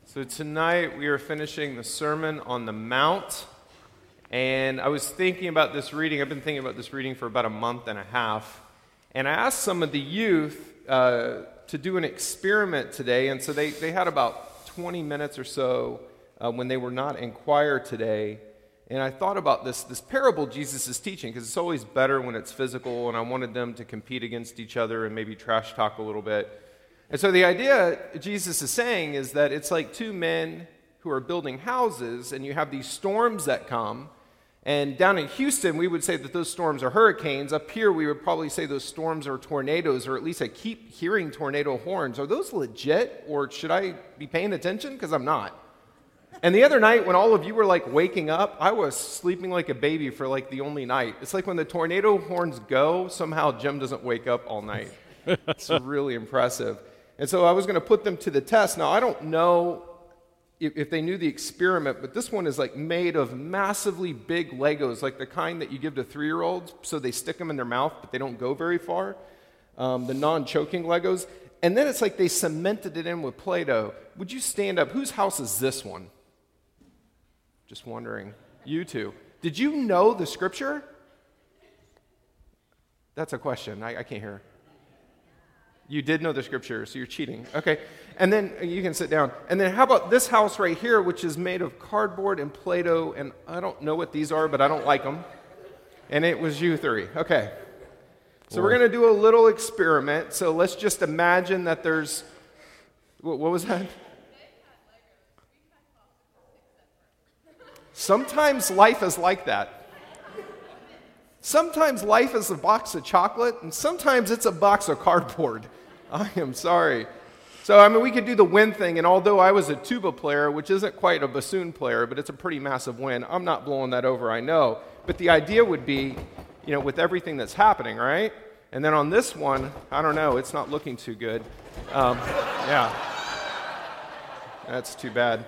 So tonight we are finishing the Sermon on the Mount, and I was thinking about this reading. I've been thinking about this reading for about a month and a half, and I asked some of the youth to do an experiment today, and so they had about 20 minutes or so when they were not in choir today, and I thought about this parable Jesus is teaching, because it's always better when it's physical, and I wanted them to compete against each other and maybe trash talk a little bit. And so the idea Jesus is saying is that it's like two men who are building houses, and you have these storms that come. And down in Houston, we would say that those storms are hurricanes. Up here, we would probably say those storms are tornadoes, or at least I keep hearing tornado horns. Are those legit, or should I be paying attention? Because I'm not. And the other night, when all of you were like waking up, I was sleeping like a baby for like the only night. It's like when the tornado horns go, somehow Jim doesn't wake up all night. It's really impressive. And so I was going to put them to the test. Now, I don't know if they knew the experiment, but this one is like made of massively big Legos, like the kind that you give to 3-year-olds so they stick them in their mouth, but they don't go very far, the non-choking Legos. And then it's like they cemented it in with Play-Doh. Would you stand up? Whose house is this one? Just wondering. You two. Did you know the scripture? That's a question. I can't hear. You did know the scripture, so you're cheating. Okay. And then you can sit down. And then how about this house right here, which is made of cardboard and Play-Doh, and I don't know what these are, but I don't like them. And it was you three. Okay. So we're going to do a little experiment. So let's just imagine that there's, what was that? Sometimes life is like that. Sometimes life is a box of chocolate, and sometimes it's a box of cardboard. I am sorry. So, we could do the win thing, and although I was a tuba player, which isn't quite a bassoon player, but it's a pretty massive win, I'm not blowing that over, I know. But the idea would be, with everything that's happening, right? And then on this one, I don't know, it's not looking too good. Yeah. That's too bad.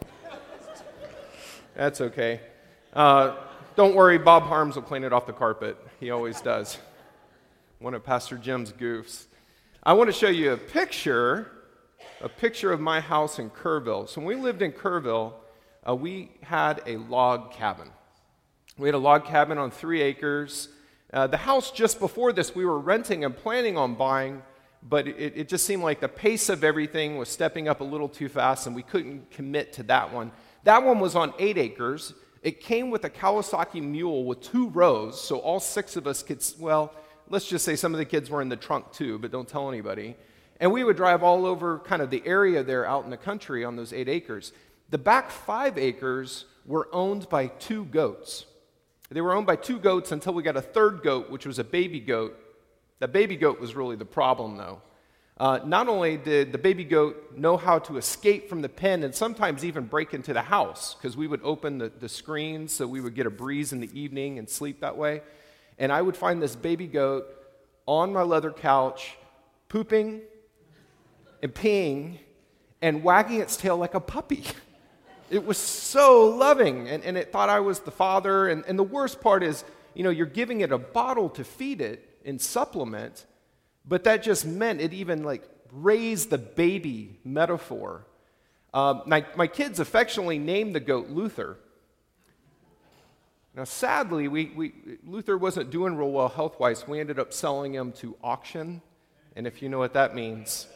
That's okay. Don't worry, Bob Harms will clean it off the carpet. He always does. One of Pastor Jim's goofs. I want to show you a picture of my house in Kerrville. So when we lived in Kerrville, we had a log cabin. We had a log cabin on 3 acres. The house just before this we were renting and planning on buying, but it just seemed like the pace of everything was stepping up a little too fast, and we couldn't commit to that one. That one was on 8 acres. It came with a Kawasaki Mule with 2 rows, so all 6 of us could, let's just say some of the kids were in the trunk too, but don't tell anybody. And we would drive all over kind of the area there out in the country on those 8 acres. The back 5 acres were owned by 2 goats. They were owned by 2 goats until we got a 3rd goat, which was a baby goat. That baby goat was really the problem, though. Not only did the baby goat know how to escape from the pen and sometimes even break into the house, because we would open the screens so we would get a breeze in the evening and sleep that way. And I would find this baby goat on my leather couch, pooping and peeing and wagging its tail like a puppy. It was so loving, and it thought I was the father. And the worst part is, you're giving it a bottle to feed it in supplement, but that just meant it even raised the baby metaphor. My kids affectionately named the goat Luther. Now, sadly, Luther wasn't doing real well health-wise. We ended up selling him to auction, and if you know what that means,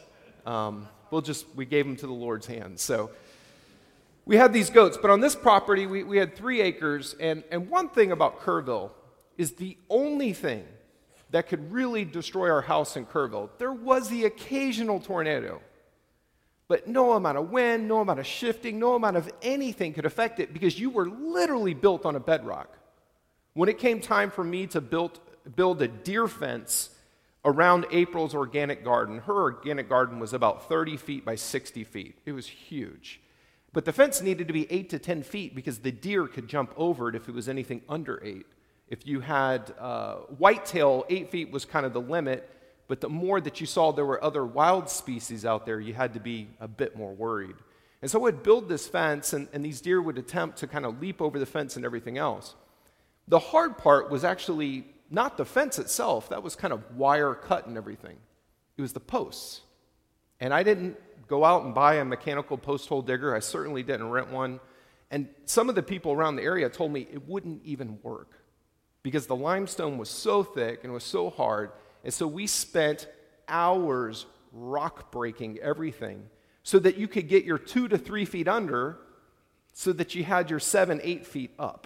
we gave him to the Lord's hands. So we had these goats, but on this property, we had 3 acres, and one thing about Kerrville is the only thing that could really destroy our house in Kerrville. There was the occasional tornado, but no amount of wind, no amount of shifting, no amount of anything could affect it because you were literally built on a bedrock. When it came time for me to build a deer fence around April's organic garden, her organic garden was about 30 feet by 60 feet. It was huge. But the fence needed to be 8 to 10 feet because the deer could jump over it if it was anything under 8. If you had whitetail, 8 feet was kind of the limit, but the more that you saw there were other wild species out there, you had to be a bit more worried. And so I would build this fence, and these deer would attempt to kind of leap over the fence and everything else. The hard part was actually not the fence itself. That was kind of wire cut and everything. It was the posts. And I didn't go out and buy a mechanical post hole digger. I certainly didn't rent one. And some of the people around the area told me it wouldn't even work because the limestone was so thick and was so hard. And so we spent hours rock breaking everything so that you could get your 2 to 3 feet under so that you had your 7, 8 feet up.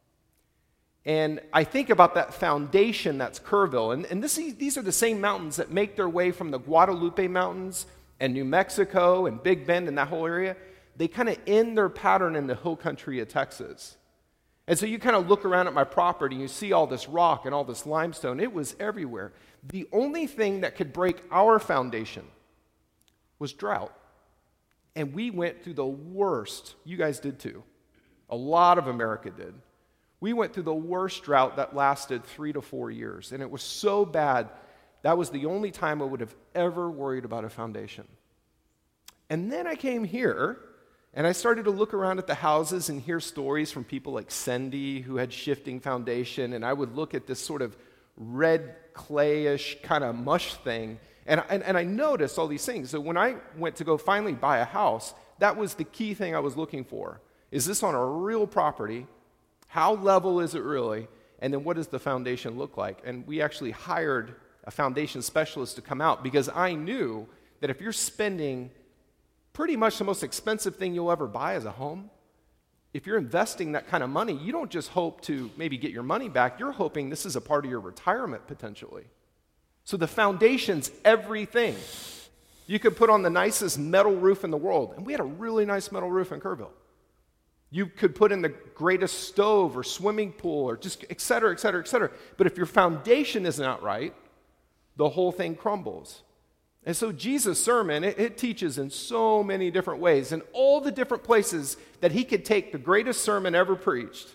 And I think about that foundation that's Kerrville. And these are the same mountains that make their way from the Guadalupe Mountains and New Mexico and Big Bend and that whole area. They kind of end their pattern in the hill country of Texas. And so you kind of look around at my property and you see all this rock and all this limestone. It was everywhere. The only thing that could break our foundation was drought. And we went through the worst. You guys did too. A lot of America did. We went through the worst drought that lasted 3 to 4 years. And it was so bad, that was the only time I would have ever worried about a foundation. And then I came here, and I started to look around at the houses and hear stories from people like Cindy, who had shifting foundation. And I would look at this sort of red clayish kind of mush thing. And I noticed all these things. So when I went to go finally buy a house, that was the key thing I was looking for. Is this on a real property? How level is it really? And then what does the foundation look like? And we actually hired a foundation specialist to come out because I knew that if you're spending pretty much the most expensive thing you'll ever buy as a home, if you're investing that kind of money, you don't just hope to maybe get your money back. You're hoping this is a part of your retirement potentially. So the foundation's everything. You could put on the nicest metal roof in the world, and we had a really nice metal roof in Kerrville. You could put in the greatest stove or swimming pool or just et cetera, et cetera, et cetera. But if your foundation is not right, the whole thing crumbles. And so Jesus' sermon, it teaches in so many different ways, in all the different places that he could take the greatest sermon ever preached.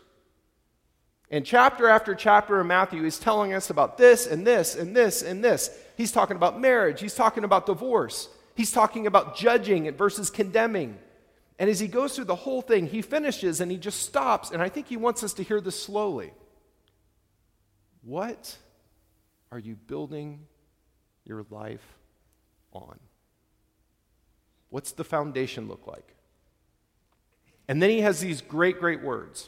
And chapter after chapter of Matthew, he's telling us about this and this and this and this. He's talking about marriage. He's talking about divorce. He's talking about judging versus condemning. And as he goes through the whole thing, he finishes and he just stops. And I think he wants us to hear this slowly. What are you building your life on? What's the foundation look like? And then he has these great, great words.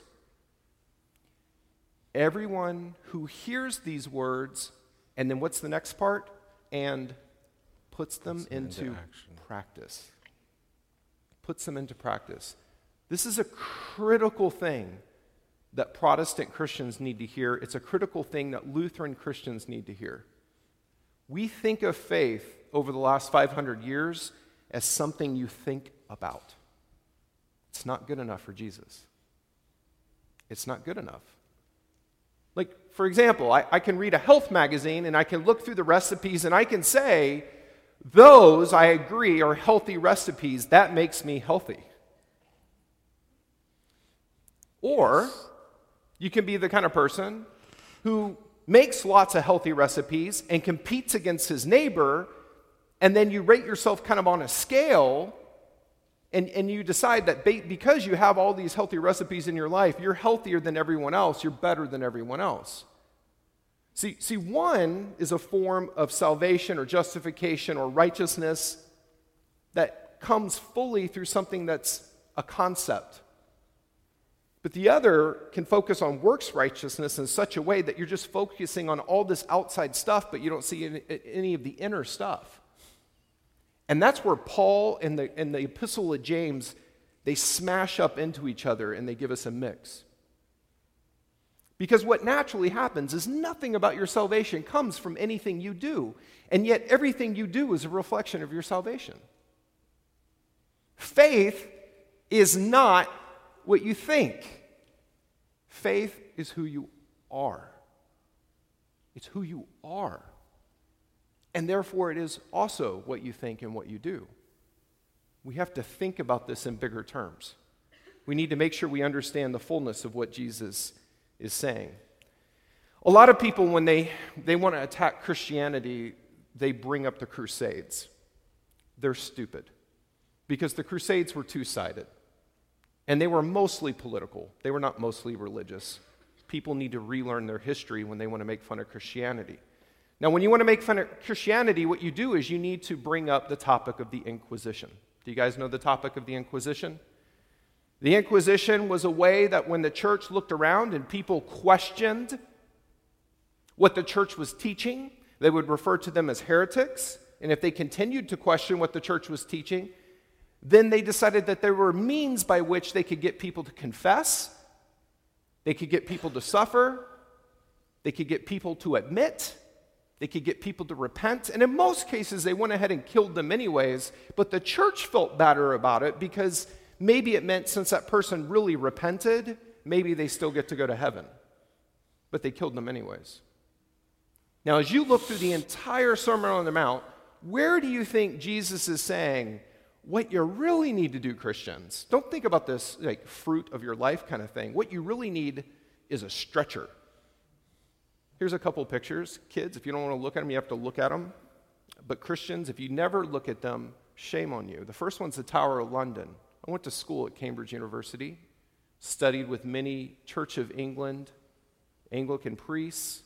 Everyone who hears these words, and then what's the next part? And puts them into practice. Puts them into practice. This is a critical thing that Protestant Christians need to hear. It's a critical thing that Lutheran Christians need to hear. We think of faith over the last 500 years as something you think about. It's not good enough for Jesus. It's not good enough. Like, for example, I can read a health magazine and I can look through the recipes and I can say, those, I agree, are healthy recipes. That makes me healthy. Or you can be the kind of person who makes lots of healthy recipes and competes against his neighbor, and then you rate yourself kind of on a scale, and you decide that because you have all these healthy recipes in your life, you're healthier than everyone else, you're better than everyone else. See, one is a form of salvation or justification or righteousness that comes fully through something that's a concept. But the other can focus on works righteousness in such a way that you're just focusing on all this outside stuff, but you don't see any of the inner stuff. And that's where Paul and the Epistle of James, they smash up into each other and they give us a mix. Because what naturally happens is nothing about your salvation comes from anything you do, and yet everything you do is a reflection of your salvation. Faith is not what you think. Faith is who you are. It's who you are. And therefore, it is also what you think and what you do. We have to think about this in bigger terms. We need to make sure we understand the fullness of what Jesus is saying. A lot of people, when they want to attack Christianity, they bring up the Crusades. They're stupid because the Crusades were two-sided, and they were mostly political. They were not mostly religious. People need to relearn their history when they want to make fun of Christianity. Now, when you want to make fun of Christianity, what you do is you need to bring up the topic of the Inquisition. Do you guys know the topic of the Inquisition? The Inquisition was a way that when the church looked around and people questioned what the church was teaching, they would refer to them as heretics. And if they continued to question what the church was teaching, then they decided that there were means by which they could get people to confess, they could get people to suffer, they could get people to admit, they could get people to repent. And in most cases, they went ahead and killed them anyways. But the church felt better about it because maybe it meant since that person really repented, maybe they still get to go to heaven. But they killed them anyways. Now, as you look through the entire Sermon on the Mount, where do you think Jesus is saying, what you really need to do, Christians? Don't think about this like fruit of your life kind of thing. What you really need is a stretcher. Here's a couple pictures. Kids, if you don't want to look at them, you have to look at them. But Christians, if you never look at them, shame on you. The first one's the Tower of London. I went to school at Cambridge University, studied with many Church of England, Anglican priests.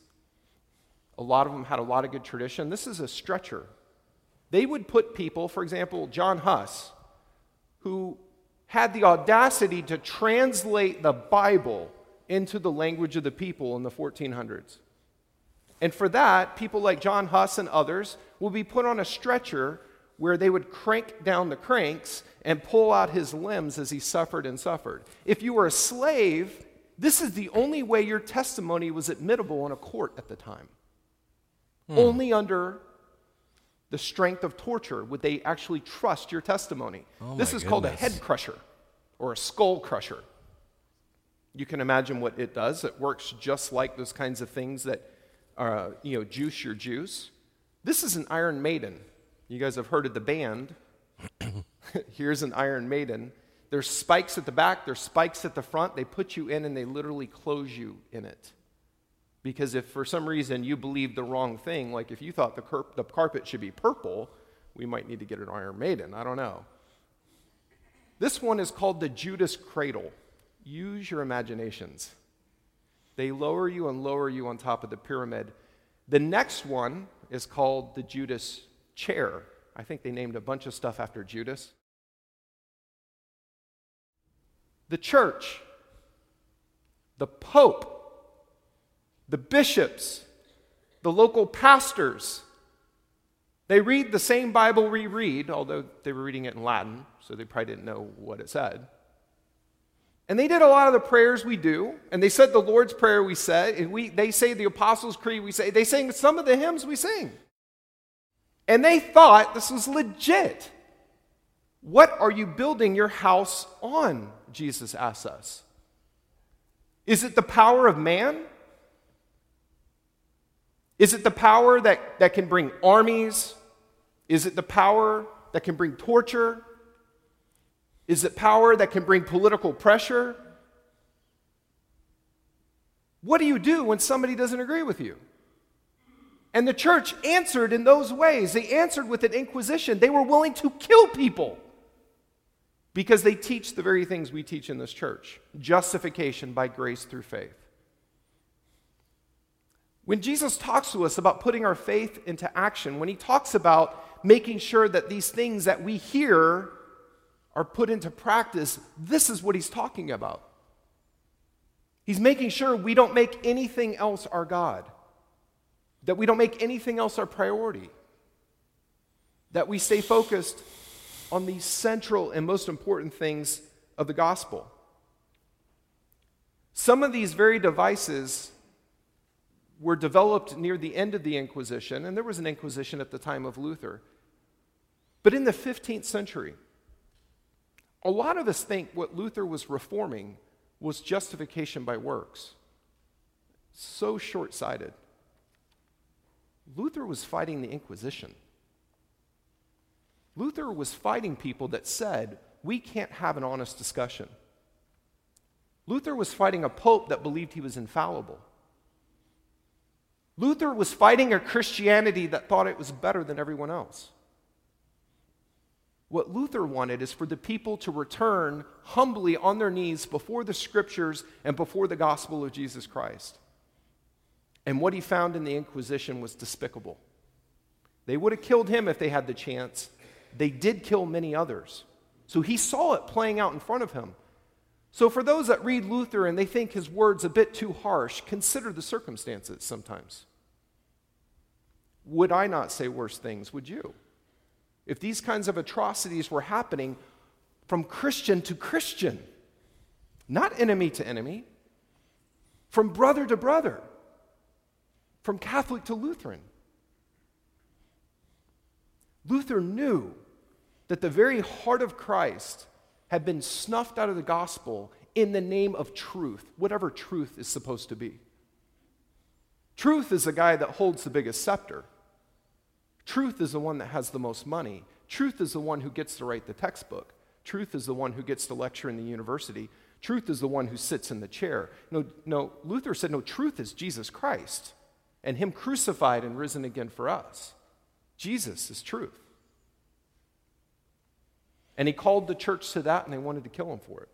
A lot of them had a lot of good tradition. This is a stretcher. They would put people, for example, John Huss, who had the audacity to translate the Bible into the language of the people in the 1400s. And for that, people like John Huss and others will be put on a stretcher where they would crank down the cranks and pull out his limbs as he suffered and suffered. If you were a slave, this is the only way your testimony was admissible in a court at the time. Only under the strength of torture would they actually trust your testimony. This is called a head crusher or a skull crusher. You can imagine what it does. It works just like those kinds of things that juice your juice. This is an Iron Maiden. You guys have heard of the band. Here's an Iron Maiden. There's spikes at the back, there's spikes at the front. They put you in and they literally close you in it. Because if for some reason you believe the wrong thing, like if you thought the carpet should be purple, we might need to get an Iron Maiden. I don't know. This one is called the Judas Cradle. Use your imaginations. They lower you and lower you on top of the pyramid. The next one is called the Judas Chair. I think they named a bunch of stuff after Judas. The church, the Pope, the bishops, the local pastors, they read the same Bible we read, although they were reading it in Latin, so they probably didn't know what it said. And they did a lot of the prayers we do, and they said the Lord's Prayer we said, and they say the Apostles' Creed we say, they sang some of the hymns we sing. And they thought this was legit. What are you building your house on? Jesus asks us. Is it the power of man? Is it the power that can bring armies? Is it the power that can bring torture? Is it power that can bring political pressure? What do you do when somebody doesn't agree with you? And the church answered in those ways. They answered with an inquisition. They were willing to kill people because they teach the very things we teach in this church. Justification by grace through faith. When Jesus talks to us about putting our faith into action, when he talks about making sure that these things that we hear are put into practice, this is what he's talking about. He's making sure we don't make anything else our God, that we don't make anything else our priority, that we stay focused on the central and most important things of the gospel. Some of these very devices were developed near the end of the Inquisition, and there was an Inquisition at the time of Luther. But in the 15th century, a lot of us think what Luther was reforming was justification by works. So short-sighted. Luther was fighting the Inquisition. Luther was fighting people that said, we can't have an honest discussion. Luther was fighting a pope that believed he was infallible. Luther was fighting a Christianity that thought it was better than everyone else. What Luther wanted is for the people to return humbly on their knees before the scriptures and before the gospel of Jesus Christ. And what he found in the Inquisition was despicable. They would have killed him if they had the chance, they did kill many others. So he saw it playing out in front of him. So for those that read Luther and they think his words a bit too harsh, consider the circumstances sometimes. Would I not say worse things? Would you? If these kinds of atrocities were happening from Christian to Christian, not enemy to enemy, from brother to brother, from Catholic to Lutheran. Luther knew that the very heart of Christ had been snuffed out of the gospel in the name of truth, whatever truth is supposed to be. Truth is the guy that holds the biggest scepter. Truth is the one that has the most money. Truth is the one who gets to write the textbook. Truth is the one who gets to lecture in the university. Truth is the one who sits in the chair. No, Luther said, no, truth is Jesus Christ and him crucified and risen again for us. Jesus is truth. And he called the church to that, and they wanted to kill him for it.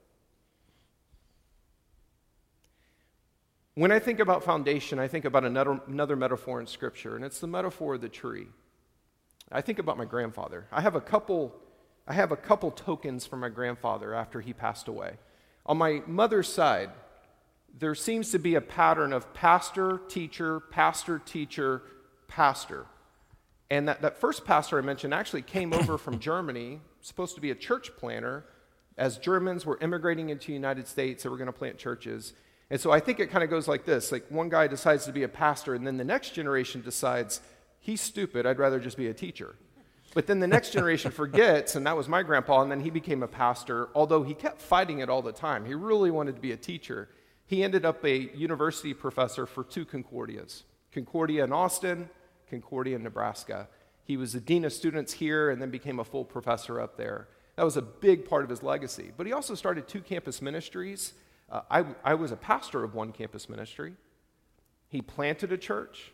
When I think about foundation, I think about another metaphor in Scripture, and it's the metaphor of the tree. I think about my grandfather. I have a couple tokens from my grandfather after he passed away. On my mother's side, there seems to be a pattern of pastor, teacher, pastor, teacher, pastor. And that first pastor I mentioned actually came over from Germany, supposed to be a church planter, as Germans were immigrating into the United States. They were going to plant churches. And so I think it kind of goes like this. Like one guy decides to be a pastor, and then the next generation decides, he's stupid, I'd rather just be a teacher. But then the next generation forgets, and that was my grandpa, and then he became a pastor, although he kept fighting it all the time. He really wanted to be a teacher. He ended up a university professor for 2 Concordias, Concordia in Austin, Concordia in Nebraska. He was the dean of students here and then became a full professor up there. That was a big part of his legacy. But he also started 2 campus ministries. I was a pastor of one campus ministry. He planted a church.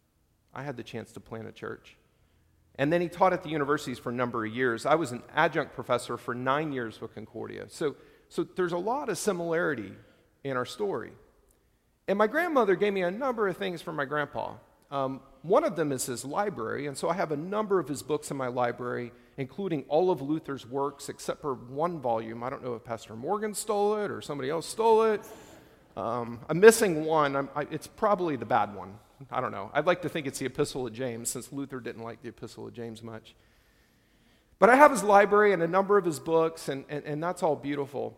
I had the chance to plant a church. And then he taught at the universities for a number of years. I was an adjunct professor for 9 years with Concordia. So there's a lot of similarity in our story. And my grandmother gave me a number of things from my grandpa. One of them is his library, and so I have a number of his books in my library, including all of Luther's works, except for one volume. I don't know if Pastor Morgan stole it or somebody else stole it. I'm missing one. It's probably the bad one. I don't know. I'd like to think it's the Epistle of James, since Luther didn't like the Epistle of James much. But I have his library and a number of his books, and that's all beautiful.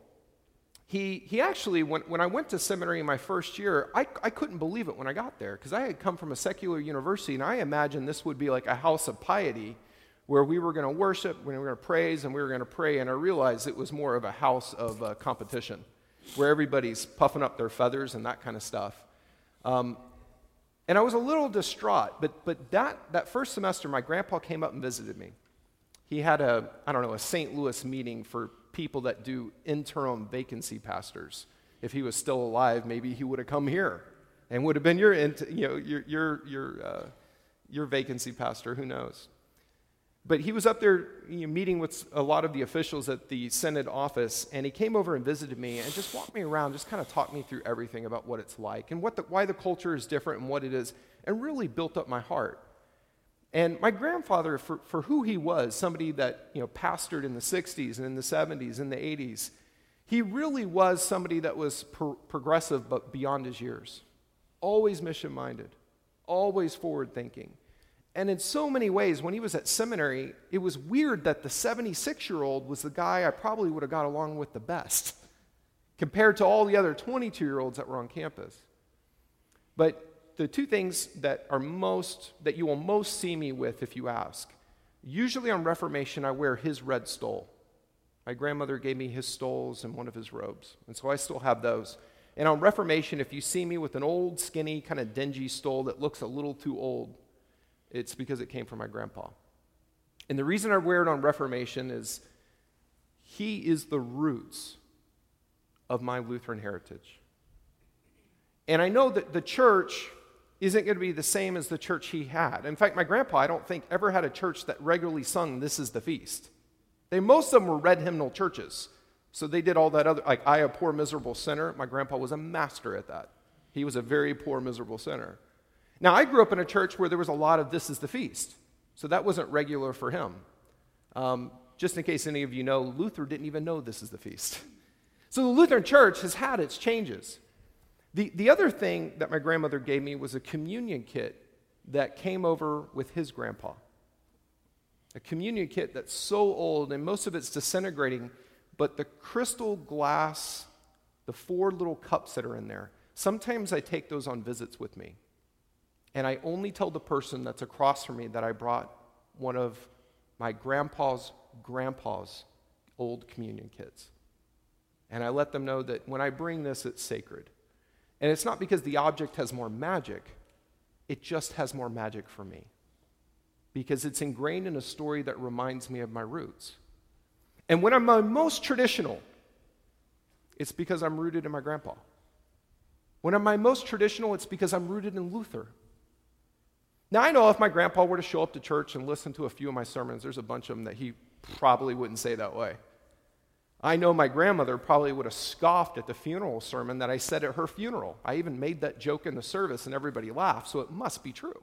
He actually, when I went to seminary in my first year, I couldn't believe it when I got there, because I had come from a secular university, and I imagined this would be like a house of piety, where we were going to worship, we were going to praise, and we were going to pray, and I realized it was more of a house of competition, where everybody's puffing up their feathers and that kind of stuff. And I was a little distraught, but that first semester, my grandpa came up and visited me. He had a St. Louis meeting for people that do interim vacancy pastors. If he was still alive, maybe he would have come here and would have been your vacancy pastor. Who knows? But he was up there meeting with a lot of the officials at the Synod office, and he came over and visited me and just walked me around, just kind of talked me through everything about what it's like and why the culture is different and what it is, and really built up my heart. And my grandfather, for who he was, somebody that pastored in the 60s and in the 70s and the 80s, he really was somebody that was progressive but beyond his years. Always mission-minded, always forward-thinking. And in so many ways, when he was at seminary, it was weird that the 76-year-old was the guy I probably would have got along with the best compared to all the other 22-year-olds that were on campus. But the 2 things that you will most see me with if you ask, usually on Reformation, I wear his red stole. My grandmother gave me his stoles and one of his robes, and so I still have those. And on Reformation, if you see me with an old, skinny, kind of dingy stole that looks a little too old, it's because it came from my grandpa. And the reason I wear it on Reformation is he is the roots of my Lutheran heritage. And I know that the church isn't going to be the same as the church he had. In fact, my grandpa, I don't think, ever had a church that regularly sung "This is the Feast." Most of them were red hymnal churches. So they did all that other, like "I, a poor miserable sinner." My grandpa was a master at that. He was a very poor miserable sinner. Now, I grew up in a church where there was a lot of "This is the Feast." So that wasn't regular for him. Just in case any of you know, Luther didn't even know this is the feast. So the Lutheran Church has had its changes. The other thing that my grandmother gave me was a communion kit that came over with his grandpa. A communion kit that's so old, and most of it's disintegrating, but the crystal glass, the 4 little cups that are in there, sometimes I take those on visits with me. And I only tell the person that's across from me that I brought one of my grandpa's old communion kits. And I let them know that when I bring this, it's sacred. And it's not because the object has more magic, it just has more magic for me. Because it's ingrained in a story that reminds me of my roots. And when I'm my most traditional, it's because I'm rooted in my grandpa. When I'm my most traditional, it's because I'm rooted in Luther. Now, I know if my grandpa were to show up to church and listen to a few of my sermons, there's a bunch of them that he probably wouldn't say that way. I know my grandmother probably would have scoffed at the funeral sermon that I said at her funeral. I even made that joke in the service and everybody laughed, so it must be true.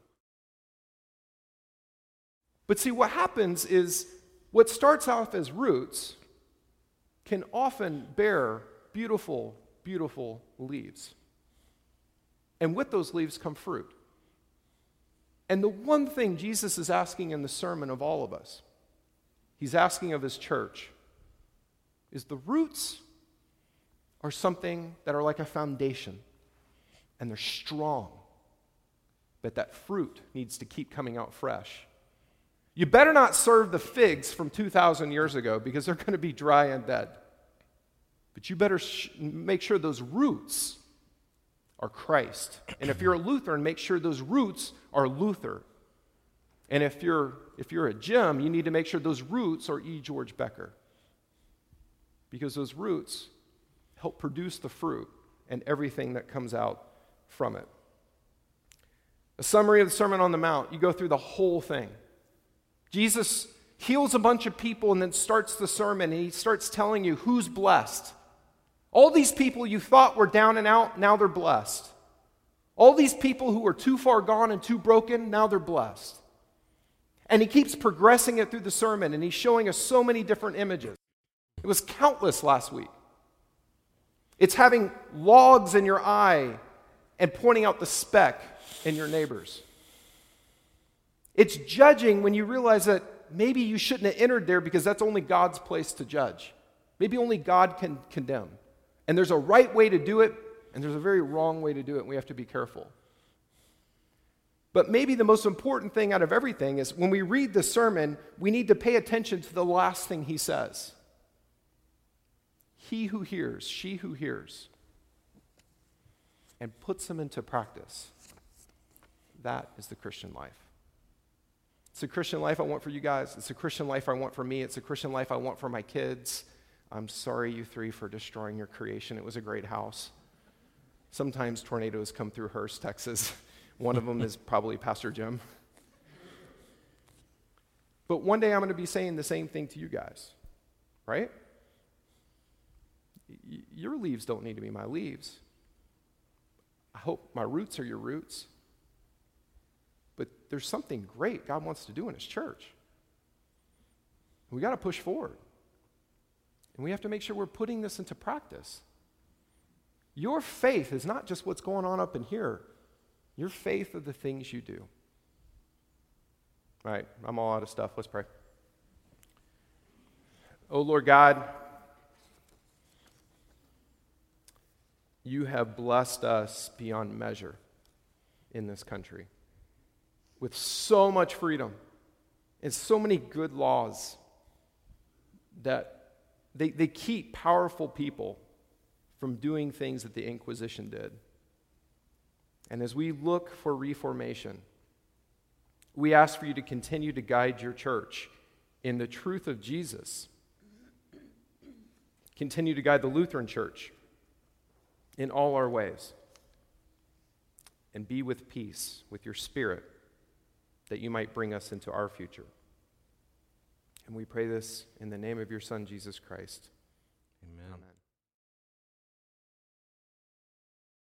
But see, what happens is what starts off as roots can often bear beautiful, beautiful leaves. And with those leaves come fruit. And the one thing Jesus is asking in the sermon of all of us, he's asking of his church, is the roots are something that are like a foundation, and they're strong, but that fruit needs to keep coming out fresh. You better not serve the figs from 2,000 years ago because they're going to be dry and dead. But you better make sure those roots are Christ. And if you're a Lutheran, make sure those roots are Luther. And if you're a Jim, you need to make sure those roots are E. George Becker. Because those roots help produce the fruit and everything that comes out from it. A summary of the Sermon on the Mount, you go through the whole thing. Jesus heals a bunch of people and then starts the sermon, and he starts telling you who's blessed. All these people you thought were down and out, now they're blessed. All these people who were too far gone and too broken, now they're blessed. And he keeps progressing it through the sermon, and he's showing us so many different images. It was countless last week. It's having logs in your eye and pointing out the speck in your neighbor's. It's judging when you realize that maybe you shouldn't have entered there because that's only God's place to judge. Maybe only God can condemn. And there's a right way to do it, and there's a very wrong way to do it, and we have to be careful. But maybe the most important thing out of everything is when we read the sermon, we need to pay attention to the last thing he says. He who hears, she who hears, and puts them into practice. That is the Christian life. It's a Christian life I want for you guys. It's a Christian life I want for me. It's a Christian life I want for my kids. I'm sorry, you three, for destroying your creation. It was a great house. Sometimes tornadoes come through Hearst, Texas. One of them is probably Pastor Jim. But one day I'm going to be saying the same thing to you guys, right? Your leaves don't need to be my leaves. I hope my roots are your roots. But there's something great God wants to do in his church. We got to push forward. And we have to make sure we're putting this into practice. Your faith is not just what's going on up in here. Your faith are the things you do. All right, I'm all out of stuff. Let's pray. Oh, Lord God, you have blessed us beyond measure in this country with so much freedom and so many good laws that they keep powerful people from doing things that the Inquisition did. And as we look for reformation, we ask for you to continue to guide your church in the truth of Jesus. Continue to guide the Lutheran Church in all our ways. And be with peace, with your Spirit, that you might bring us into our future. And we pray this in the name of your Son, Jesus Christ. Amen. Amen.